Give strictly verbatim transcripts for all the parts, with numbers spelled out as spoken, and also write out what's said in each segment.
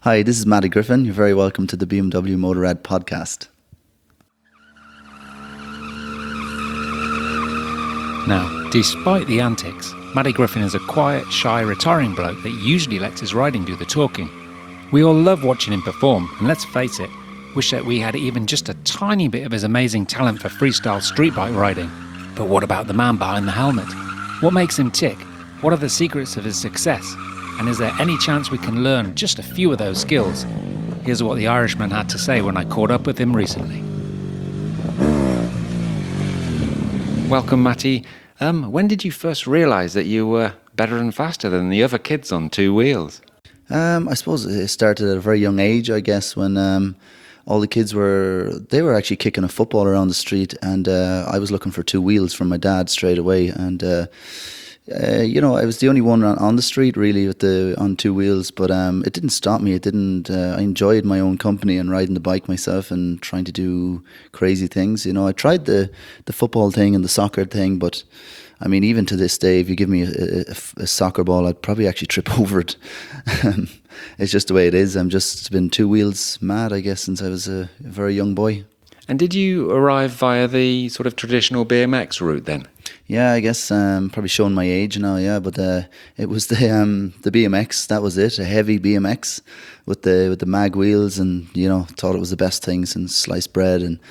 Hi, this is Matty Griffin. You're very welcome to the B M W Motorrad podcast. Now, despite the antics, Matty Griffin is a quiet, shy, retiring bloke that usually lets his riding do the talking. We all love watching him perform, and let's face it, wish that we had even just a tiny bit of his amazing talent for freestyle street bike riding. But what about the man behind the helmet? What makes him tick? What are the secrets of his success? And is there any chance we can learn just a few of those skills? Here's what the Irishman had to say when I caught up with him recently. Welcome, Matty. Um, when did you first realise that you were better and faster than the other kids on two wheels? Um, I suppose it started at a very young age, I guess, when um, all the kids were, they were actually kicking a football around the street, and uh, I was looking for two wheels from my dad straight away. And uh, Uh, you know, I was the only one on, on the street really with the on two wheels, but um, it didn't stop me. It didn't. Uh, I enjoyed my own company and riding the bike myself and trying to do crazy things. You know, I tried the the football thing and the soccer thing, but I mean, even to this day, if you give me a, a, a soccer ball, I'd probably actually trip over it. It's just the way it is. I'm just been two wheels mad, I guess, since I was a, a very young boy. And did you arrive via the sort of traditional B M X route then? Yeah, I guess um, probably showing my age now. Yeah, but uh, it was the um, the B M X. That was it, a heavy B M X with the with the mag wheels, and you know, thought it was the best thing since sliced bread. And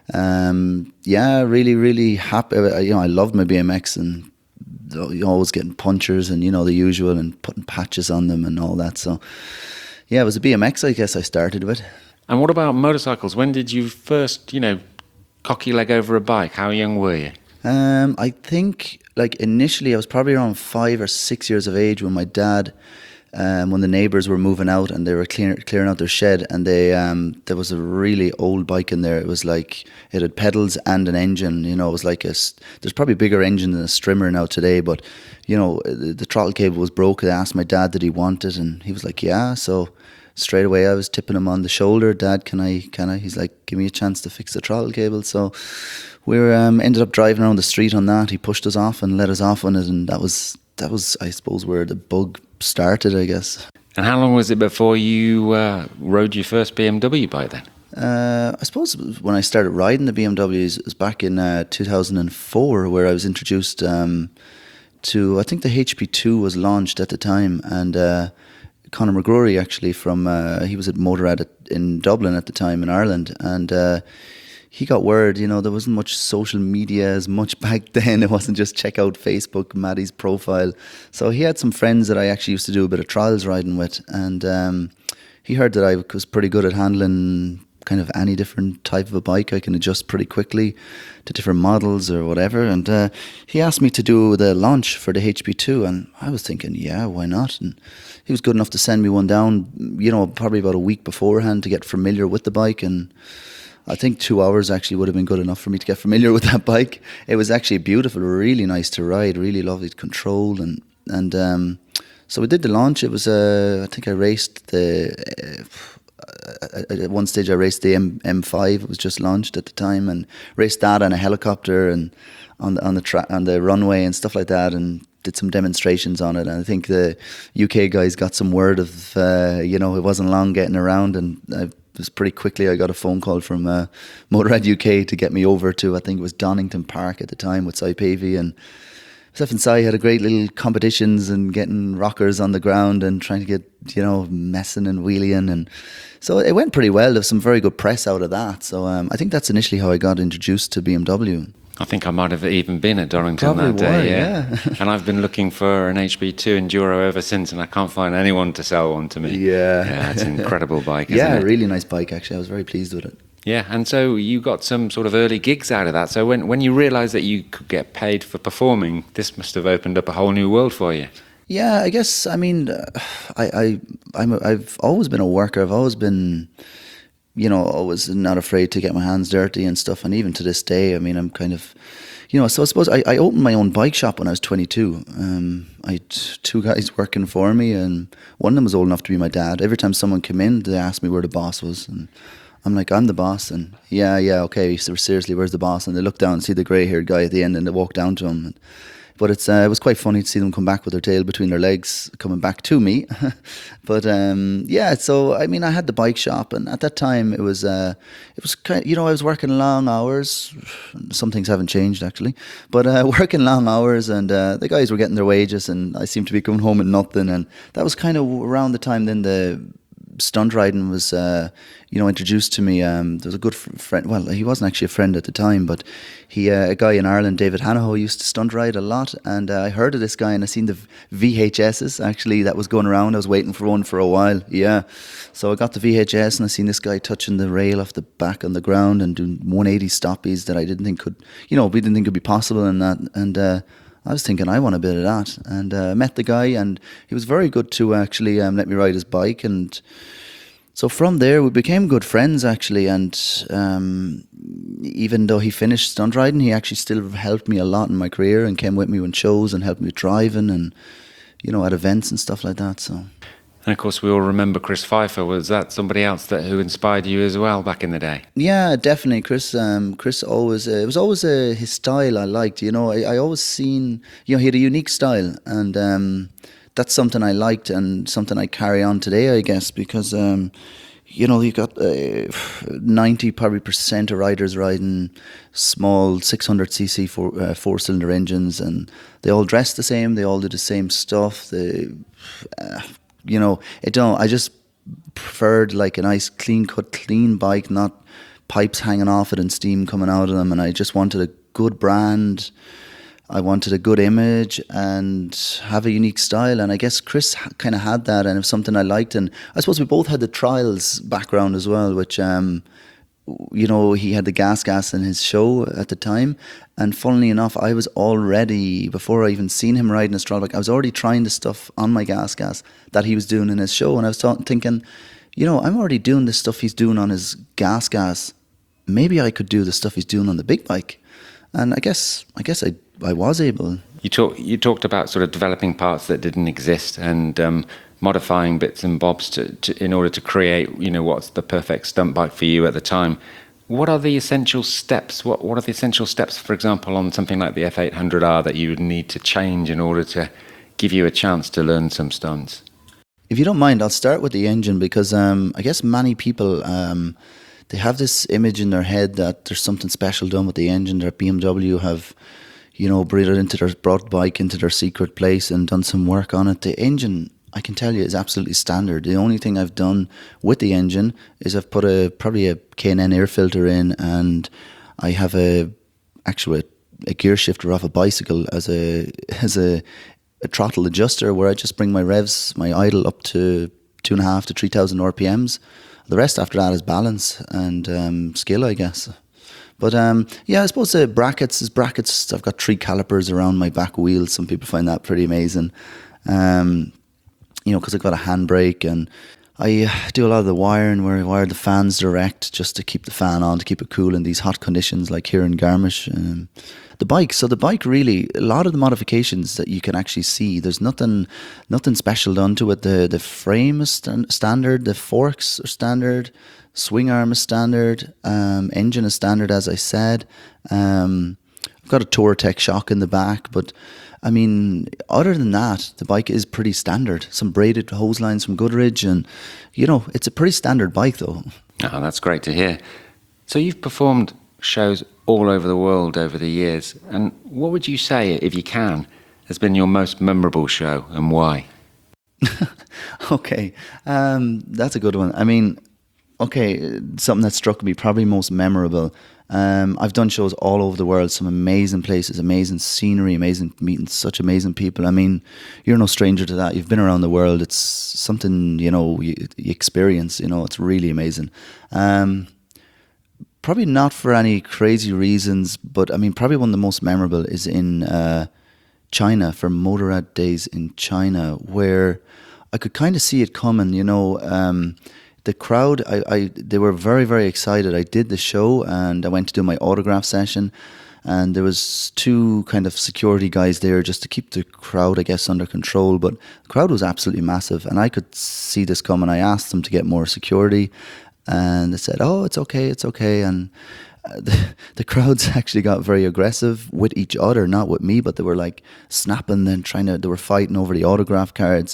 um, yeah, really, really happy. You know, I loved my B M X, and you know, always getting punctures and you know the usual, and putting patches on them and all that. So yeah, it was a B M X. I guess I started with. And what about motorcycles? When did you first, you know, cock your leg over a bike? How young were you? Um, I think, like, initially I was probably around five or six years of age when my dad, um, when the neighbours were moving out and they were clear, clearing out their shed, and they um, there was a really old bike in there. It was like, it had pedals and an engine, you know, it was like a, there's probably a bigger engine than a Strimmer now today, but, you know, the, the throttle cable was broke. I asked my dad, did he want it? And he was like, yeah, so straight away I was tipping him on the shoulder. Dad, can I, can I? He's like, give me a chance to fix the throttle cable. So we were, um, ended up driving around the street on that. He pushed us off and let us off on it, and that was, that was, I suppose, where the bug started, I guess. And how long was it before you uh, rode your first B M W bike then? Uh, I suppose when I started riding the B M Ws, it was back in uh, two thousand four, where I was introduced um, to, I think the H P two was launched at the time, and uh, Conor McGrory actually from, uh, he was at Motorrad at, in Dublin at the time in Ireland, and uh, he got word, you know, there wasn't much social media as much back then. It wasn't just check out Facebook, Matty's profile. So he had some friends that I actually used to do a bit of trials riding with, and um, he heard that I was pretty good at handling kind of any different type of a bike. I can adjust pretty quickly to different models or whatever, and uh, he asked me to do the launch for the H P two, and I was thinking, yeah, why not? And he was good enough to send me one down, you know, probably about a week beforehand to get familiar with the bike, and I think two hours actually would have been good enough for me to get familiar with that bike. It was actually beautiful, really nice to ride, really lovely control, and and um, so we did the launch. It was, uh, I think I raced the, uh, at one stage I raced the M, M5, it was just launched at the time, and raced that on a helicopter and on the, on the, tra- on the runway and stuff like that, and did some demonstrations on it. And I think the U K guys got some word of, uh, you know, it wasn't long getting around, and I was pretty quickly I got a phone call from uh, Motorrad U K to get me over to, I think it was Donington Park at the time with Cy Pavey, and myself and Cy had a great little competitions and getting rockers on the ground and trying to get, you know, messing and wheeling, and so it went pretty well. There was some very good press out of that. So um, I think that's initially how I got introduced to B M W. I think I might have even been at Donington Probably that day, were, yeah. yeah. And I've been looking for an H P two Enduro ever since, and I can't find anyone to sell one to me. Yeah. Yeah, it's an incredible bike, isn't yeah, it? really nice bike, actually. I was very pleased with it. Yeah, and so you got some sort of early gigs out of that. So when, when you realised that you could get paid for performing, this must have opened up a whole new world for you. Yeah, I guess, I mean, uh, I, I, I'm a, I've always been a worker. I've always been, you know, always not afraid to get my hands dirty and stuff. And even to this day, I mean, I'm kind of, you know, so I suppose I, I opened my own bike shop when I was twenty-two. Um, I had two guys working for me, and one of them was old enough to be my dad. Every time someone came in, they asked me where the boss was, and I'm like, I'm the boss. And yeah, yeah, okay, so seriously, where's the boss? And they look down and see the grey-haired guy at the end, and they walk down to him. And But it's uh, it was quite funny to see them come back with their tail between their legs, coming back to me. But um, yeah, so I mean, I had the bike shop, and at that time it was uh, it was kind of, you know, I was working long hours. Some things haven't changed actually, but uh, working long hours, and uh, the guys were getting their wages, and I seemed to be coming home with nothing. And that was kind of around the time then the stunt riding was, uh, you know, introduced to me. Um, there was a good f- friend. Well, he wasn't actually a friend at the time, but he, uh, a guy in Ireland, David Hanaho, used to stunt ride a lot. And uh, I heard of this guy, and I seen the V H Ss actually that was going around. I was waiting for one for a while. Yeah, so I got the V H S, and I seen this guy touching the rail off the back on the ground and doing one eighty stoppies that I didn't think could, you know, we didn't think could be possible in that. And uh, I was thinking, I want a bit of that. And uh, met the guy, and he was very good to actually um, let me ride his bike. And so from there, we became good friends, actually. And um, even though he finished stunt riding, he actually still helped me a lot in my career and came with me on shows and helped me driving and, you know, at events and stuff like that. So. And of course, we all remember Chris Pfeiffer. Was that somebody else that who inspired you as well back in the day? Yeah, definitely. Chris, um, Chris always, uh, it was always uh, his style I liked. You know, I, I always seen, you know, he had a unique style, and um, that's something I liked and something I carry on today, I guess, because, um, you know, you got uh, ninety probably percent of riders riding small six hundred c c four, uh, four cylinder engines, and they all dress the same, they all do the same stuff. They, uh, you know, it don't. I just preferred like a nice, clean cut, clean bike, not pipes hanging off it and steam coming out of them. And I just wanted a good brand. I wanted a good image and have a unique style. And I guess Chris ha- kind of had that, and it was something I liked. And I suppose we both had the trials background as well, which, um, you know, he had the gas gas in his show at the time. And funnily enough, I was already, before I even seen him riding a straddle bike, I was already trying the stuff on my gas gas that he was doing in his show. And I was th- thinking, you know, I'm already doing the stuff he's doing on his gas gas. Maybe I could do the stuff he's doing on the big bike. And I guess, I guess I, I was able. You talk, you talked about sort of developing parts that didn't exist and um, modifying bits and bobs to, to in order to create, you know, what's the perfect stunt bike for you at the time. What are the essential steps? What What are the essential steps, for example, on something like the F eight hundred R that you would need to change in order to give you a chance to learn some stunts? If you don't mind, I'll start with the engine, because um, I guess many people, um, they have this image in their head that there's something special done with the engine, that B M W have, you know, brought it into their, brought the bike into their secret place and done some work on it. The engine, I can tell you, is absolutely standard. The only thing I've done with the engine is I've put a probably a K and N air filter in, and I have a actual a gear shifter off a bicycle as a as a, a throttle adjuster, where I just bring my revs, my idle up to two and a half to three thousand R P Ms. The rest after that is balance and um, skill, I guess. But um, yeah, I suppose the brackets is brackets. I've got three calipers around my back wheels. Some people find that pretty amazing. Um, you know, because I've got a handbrake, and I do a lot of the wiring where I wire the fans direct just to keep the fan on, to keep it cool in these hot conditions like here in Garmisch. Um, the bike, so the bike really, a lot of the modifications that you can actually see, there's nothing nothing special done to it. The the frame is st- standard, the forks are standard, swing arm is standard, um, engine is standard, as I said. Um, I've got a Touratech shock in the back, but I mean, other than that, the bike is pretty standard. Some braided hose lines from Goodrich, and, you know, it's a pretty standard bike, though. Oh, that's great to hear. So you've performed shows all over the world over the years, and what would you say, if you can, has been your most memorable show, and why? Okay, um, that's a good one. I mean, okay, something that struck me, probably most memorable. Um, I've done shows all over the world, some amazing places, amazing scenery, amazing meeting such amazing people. I mean, you're no stranger to that. You've been around the world. It's something, you know, you, you experience, you know, it's really amazing. Um, probably not for any crazy reasons, but I mean, probably one of the most memorable is in uh, China, for Motorrad Days in China, where I could kind of see it coming, you know. Um, The crowd, I, I, they were very, very excited. I did the show and I went to do my autograph session, and there was two kind of security guys there just to keep the crowd, I guess, under control. But the crowd was absolutely massive, and I could see this coming. I asked them to get more security, and they said, "Oh, it's okay, it's okay." And uh, the, the crowds actually got very aggressive with each other, not with me, but they were like snapping and trying to, they were fighting over the autograph cards.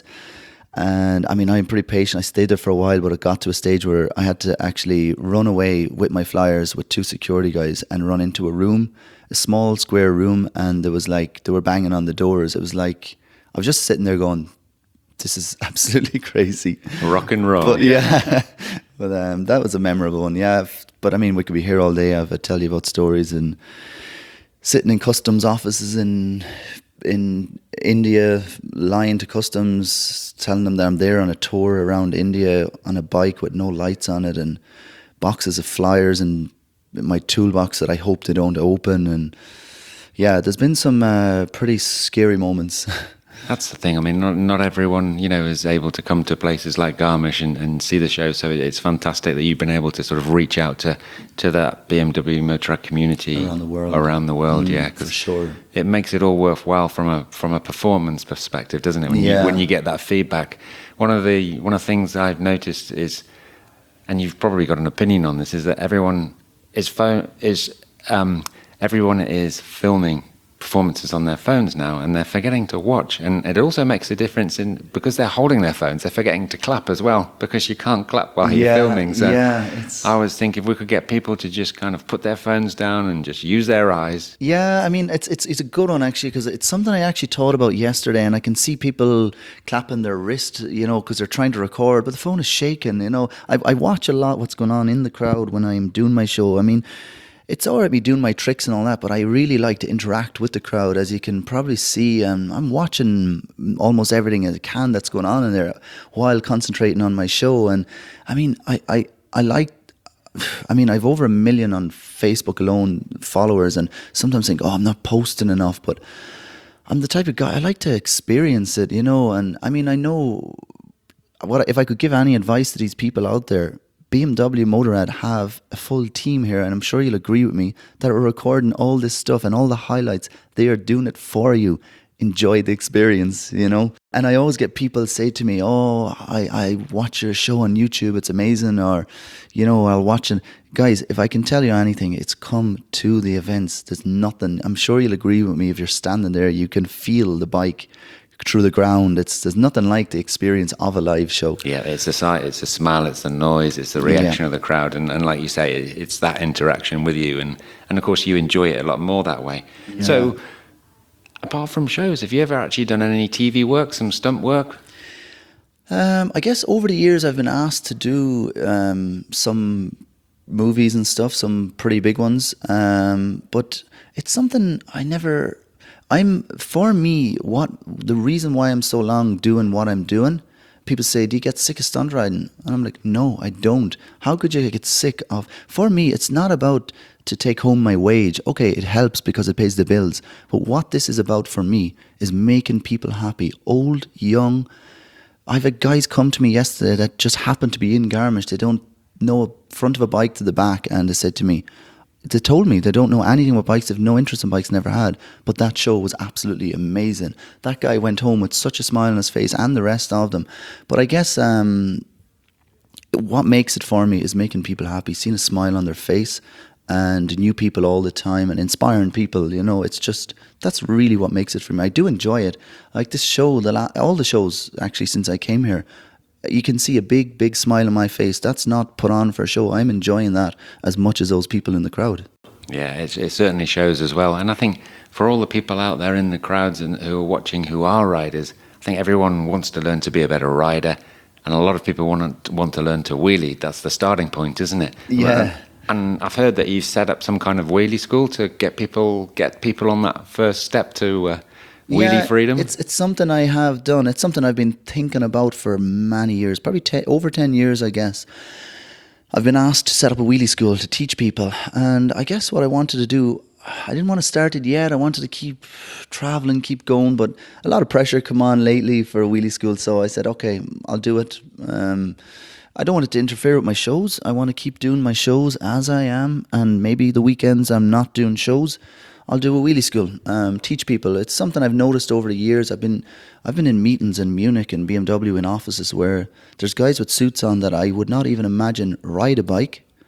And I mean, I'm pretty patient. I stayed there for a while, but it got to a stage where I had to actually run away with my flyers with two security guys and run into a room, a small square room. And there was like, they were banging on the doors. It was like, I was just sitting there going, this is absolutely crazy. Rock and roll. But yeah, but um, that was a memorable one. Yeah. But I mean, we could be here all day. I tell you about stories and sitting in customs offices in in India, lying to customs, telling them that I'm there on a tour around India on a bike with no lights on it and boxes of flyers and my toolbox that I hope they don't open. And yeah, there's been some uh, pretty scary moments. That's the thing. I mean, not, not everyone, you know, is able to come to places like Garmisch and, and see the show. So it's fantastic that you've been able to sort of reach out to, to that B M W Motorrad community around the world. Around the world, mm, yeah, for sure. It makes it all worthwhile from a from a performance perspective, doesn't it? When yeah. you when you get that feedback. One of the one of the things I've noticed is, and you've probably got an opinion on this, is that everyone is phone is um, everyone is filming performances on their phones now, and they're forgetting to watch. And it also makes a difference in, because they're holding their phones, they're forgetting to clap as well, because you can't clap while yeah, you're filming. So yeah, it's... I was thinking if we could get people to just kind of put their phones down and just use their eyes. Yeah, I mean, it's it's it's a good one actually, because it's something I actually thought about yesterday, and I can see people clapping their wrist, you know, because they're trying to record, but the phone is shaking, you know. I, I watch a lot what's going on in the crowd when I'm doing my show. I mean, it's all right me doing my tricks and all that, but I really like to interact with the crowd, as you can probably see. Um, I'm watching almost everything I can that's going on in there while concentrating on my show. And I mean, I, I, I like, I mean, I've over a million on Facebook alone followers, and sometimes think, oh, I'm not posting enough, but I'm the type of guy, I like to experience it, you know. And I mean, I know what if I could give any advice to these people out there. B M W Motorrad have a full team here, and I'm sure you'll agree with me, that are recording all this stuff and all the highlights. They are doing it for you. Enjoy the experience, you know. And I always get people say to me, oh, I, I watch your show on YouTube, it's amazing. Or, you know, I'll watch it. Guys, if I can tell you anything, it's come to the events. There's nothing, I'm sure you'll agree with me, if you're standing there, you can feel the bike through the ground. It's there's nothing like the experience of a live show. Yeah, it's the sight, it's the smell, it's the noise, it's the reaction yeah. of the crowd, and, and like you say, it's that interaction with you, and, and of course you enjoy it a lot more that way. Yeah. So, apart from shows, have you ever actually done any T V work, some stunt work? Um, I guess over the years I've been asked to do um, some movies and stuff, some pretty big ones, um, but it's something I never... I'm for me, what the reason why I'm so long doing what I'm doing, people say, do you get sick of stunt riding? And I'm like, no, I don't. How could you get sick of... For me, it's not about to take home my wage. Okay, it helps because it pays the bills. But what this is about for me is making people happy. Old, young. I've had guys come to me yesterday that just happened to be in Garmisch. They don't know front of a bike to the back, and they said to me, they told me they don't know anything about bikes, they have no interest in bikes, never had, but that show was absolutely amazing. That guy went home with such a smile on his face, and the rest of them. But I guess um, what makes it for me is making people happy, seeing a smile on their face, and new people all the time, and inspiring people, you know. It's just, that's really what makes it for me. I do enjoy it. Like this show, the la- all the shows actually since I came here, you can see a big, big smile on my face. That's not put on for a show. I'm enjoying that as much as those people in the crowd. Yeah, it, it certainly shows as well. And I think for all the people out there in the crowds and who are watching who are riders, I think everyone wants to learn to be a better rider. And a lot of people want to, want to learn to wheelie. That's the starting point, isn't it? Yeah. And I've heard that you've set up some kind of wheelie school to get people get people on that first step to... Uh, Wheelie yeah, freedom? It's it's something I have done. It's something I've been thinking about for many years, probably te- over ten years, I guess. I've been asked to set up a wheelie school to teach people, and I guess what I wanted to do, I didn't want to start it yet. I wanted to keep traveling, keep going, but a lot of pressure come on lately for a wheelie school, so I said, okay, I'll do it. Um, I don't want it to interfere with my shows. I want to keep doing my shows as I am, and maybe the weekends I'm not doing shows, I'll do a wheelie school, um, teach people. It's something I've noticed over the years. I've been I've been in meetings in Munich and B M W in offices where there's guys with suits on that I would not even imagine ride a bike,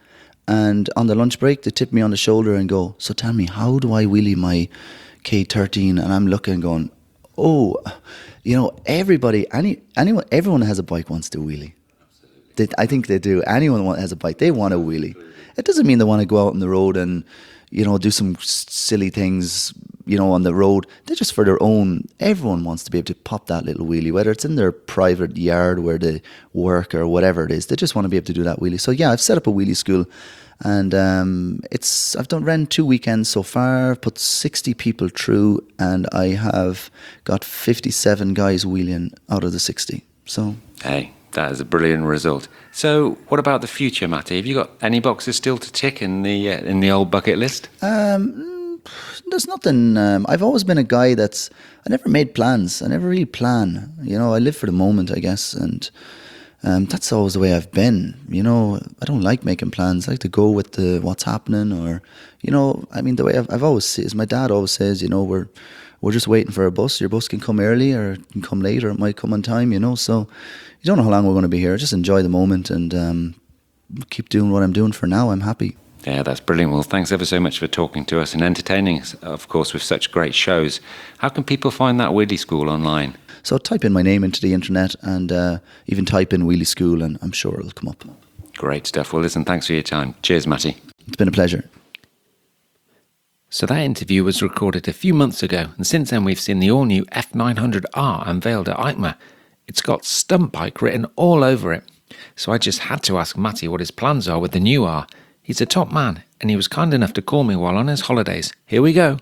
And on the lunch break, they tip me on the shoulder and go, "So tell me, how do I wheelie my K thirteen?" And I'm looking going, "Oh, you know, everybody, any, anyone, everyone that has a bike wants to wheelie. They, I think they do. Anyone that has a bike, they want to wheelie. It doesn't mean they want to go out on the road and, you know, do some s- silly things, you know, on the road. They're just for their own. Everyone wants to be able to pop that little wheelie, whether it's in their private yard where they work or whatever it is. They just want to be able to do that wheelie. So yeah, I've set up a wheelie school, and um, it's I've done ran two weekends so far, put sixty people through, and I have got fifty-seven guys wheeling out of the sixty. So Hey, that is a brilliant result. So, what about the future, Matty? Have you got any boxes still to tick in the uh, in the old bucket list? there's nothing. Um, I've always been a guy that's I never made plans. I never really plan. You know, I live for the moment, I guess, and um, that's always the way I've been. You know, I don't like making plans. I like to go with the what's happening, or you know, I mean, the way I've, I've always says. My dad always says, you know, we're we're just waiting for a bus. Your bus can come early or it can come late, or it might come on time. You know, so you don't know how long we're going to be here. Just enjoy the moment and um, keep doing what I'm doing for now. I'm happy. Yeah, that's brilliant. Well, thanks ever so much for talking to us and entertaining us, of course, with such great shows. How can people find that Wheelie School online? So type in my name into the internet and uh, even type in Wheelie School and I'm sure it'll come up. Great stuff. Well, listen, thanks for your time. Cheers, Matty. It's been a pleasure. So that interview was recorded a few months ago, and since then we've seen the all-new F nine hundred R unveiled at EICMA. It's got stunt bike written all over it. So I just had to ask Matty what his plans are with the new R. He's a top man, and he was kind enough to call me while on his holidays. Here we go.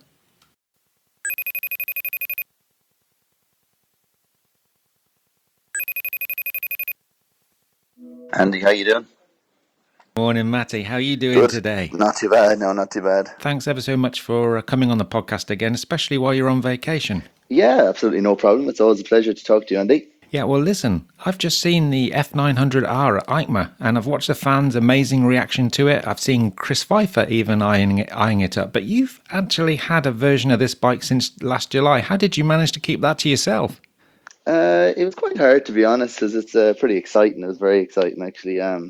Andy, how you doing? Morning, Matty. How are you doing Good. today? Not too bad. No, not too bad. Thanks ever so much for uh, coming on the podcast again, especially while you're on vacation. Yeah, absolutely no problem. It's always a pleasure to talk to you, Andy. Yeah, well, listen, I've just seen the F nine hundred R at EICMA, and I've watched the fans' amazing reaction to it. I've seen Chris Pfeiffer even eyeing it, eyeing it up. But you've actually had a version of this bike since last July. How did you manage to keep that to yourself? Uh, it was quite hard, to be honest, because it's uh, pretty exciting. It was very exciting, actually. Um,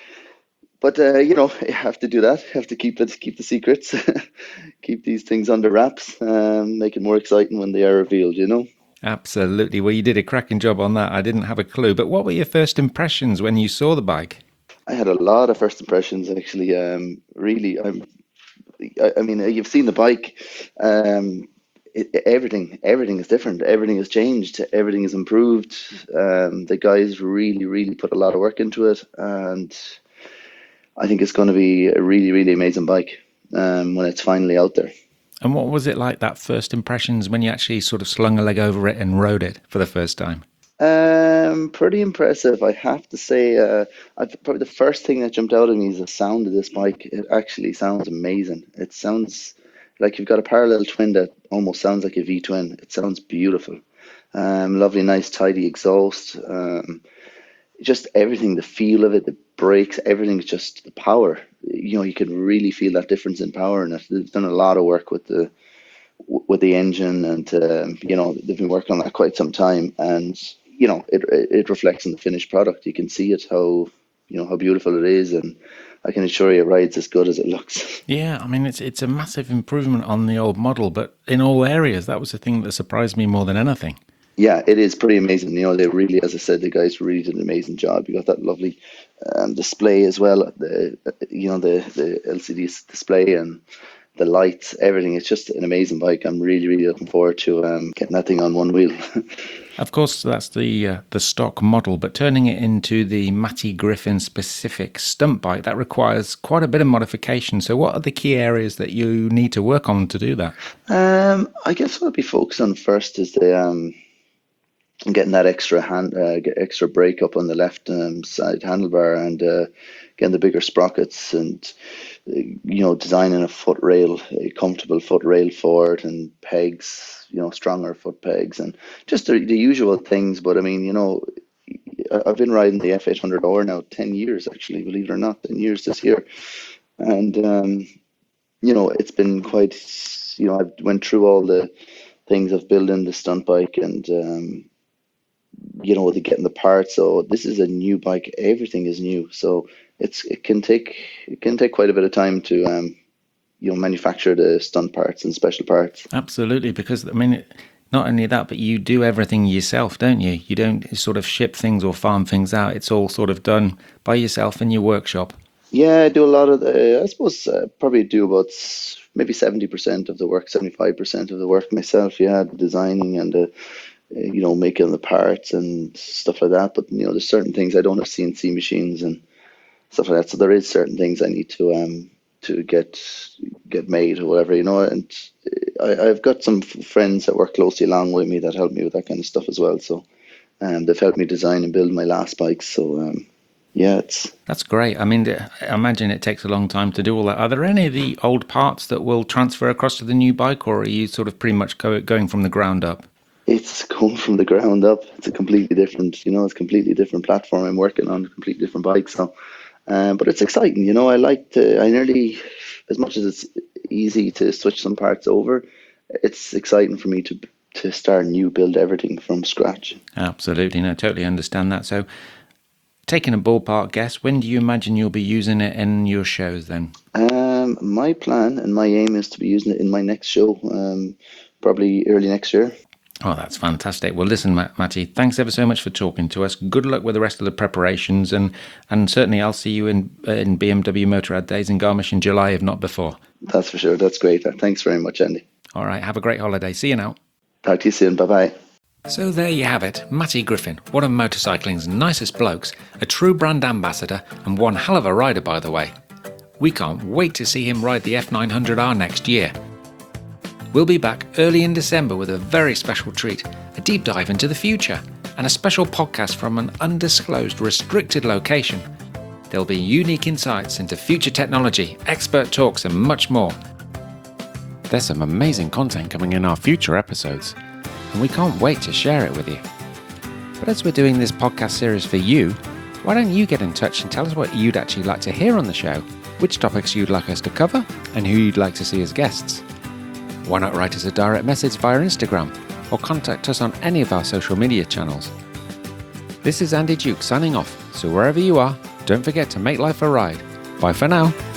but uh, you know, you have to do that. You have to keep it, keep the secrets, keep these things under wraps, um, make it more exciting when they are revealed. You know. Absolutely. Well, you did a cracking job on that. I didn't have a clue. But what were your first impressions when you saw the bike? I had a lot of first impressions, actually. Um, really, I'm. I, I mean, you've seen the bike. Um, it, everything, everything is different. Everything has changed. Everything is improved. Um, the guys really, really put a lot of work into it, and I think it's going to be a really, really amazing bike um, when it's finally out there. And what was it like, that first impressions, when you actually sort of slung a leg over it and rode it for the first time? Um, pretty impressive, I have to say. Uh, I, probably the first thing that jumped out at me is the sound of this bike. It actually sounds amazing. It sounds like you've got a parallel twin that almost sounds like a V twin. It sounds beautiful. Um, lovely, nice, tidy exhaust. Um, just everything, the feel of it, the brakes, everything's just the power. You know, you can really feel that difference in power, and they've done a lot of work with the with the engine, and um, you know, they've been working on that quite some time, and you know, it it reflects in the finished product. You can see it, how you know how beautiful it is, and I can assure you, it rides as good as it looks. Yeah, I mean, it's it's a massive improvement on the old model, but in all areas, that was the thing that surprised me more than anything. Yeah, it is pretty amazing. You know, they really, as I said, the guys really did an amazing job. You got that lovely um, display as well. The you know the the L C D display and the lights, everything. It's just an amazing bike. I'm really, really looking forward to um, getting that thing on one wheel. Of course, that's the uh, the stock model, but turning it into the Matty Griffin specific stunt bike, that requires quite a bit of modification. So what are the key areas that you need to work on to do that? Um, I guess what I'd be focused on first is the um, getting that extra hand, uh, get extra brake up on the left um, side handlebar, and uh, getting the bigger sprockets, and uh, you know, designing a foot rail, a comfortable foot rail for it, and pegs, you know, stronger foot pegs, and just the, the usual things. But I mean, you know, I- I've been riding the F eight hundred R now ten years, actually, believe it or not, ten years this year, and um, you know, it's been quite, you know, I've went through all the things of building the stunt bike, and um, you know, the getting the parts. So this is a new bike. Everything is new. So it's it can take it can take quite a bit of time to um, you know, manufacture the stunt parts and special parts. Absolutely, because I mean, not only that, but you do everything yourself, don't you? You don't sort of ship things or farm things out. It's all sort of done by yourself in your workshop. Yeah, I do a lot of the, I suppose uh, probably do about s- maybe seventy percent of the work, seventy-five percent of the work myself. Yeah, the designing and the, uh, you know, making the parts and stuff like that. But, you know, there's certain things I don't have C N C machines and stuff like that. So there is certain things I need to um to get get made or whatever, you know. And I, I've got some f- friends that work closely along with me that help me with that kind of stuff as well. So um, they've helped me design and build my last bikes. So um, yeah, it's That's great. I mean, I imagine it takes a long time to do all that. Are there any of the old parts that will transfer across to the new bike, or are you sort of pretty much go, going from the ground up? it's going from the ground up. It's a completely different, you know, it's a completely different platform. I'm working on a completely different bike. So, um, but it's exciting, you know. I like to. I nearly, as much as it's easy to switch some parts over, it's exciting for me to to start new, build everything from scratch. Absolutely. No, totally understand that. So, taking a ballpark guess, when do you imagine you'll be using it in your shows then? Um, my plan and my aim is to be using it in my next show, um, probably early next year. Oh, that's fantastic. Well, listen, Matt, Matty, thanks ever so much for talking to us. Good luck with the rest of the preparations, and, and certainly I'll see you in in B M W Motorrad Days in Garmisch in July, if not before. That's for sure. That's great. Thanks very much, Andy. All right, have a great holiday. See you now. Talk to you soon. Bye bye. So there you have it, Matty Griffin, one of motorcycling's nicest blokes, a true brand ambassador, and one hell of a rider, by the way. We can't wait to see him ride the F nine hundred R next year. We'll be back early in December with a very special treat, a deep dive into the future, and a special podcast from an undisclosed restricted location. There'll be unique insights into future technology, expert talks, and much more. There's some amazing content coming in our future episodes, and we can't wait to share it with you. But as we're doing this podcast series for you, why don't you get in touch and tell us what you'd actually like to hear on the show, which topics you'd like us to cover, and who you'd like to see as guests. Why not write us a direct message via Instagram or contact us on any of our social media channels. This is Andy Duke signing off, so wherever you are, don't forget to make life a ride. Bye for now.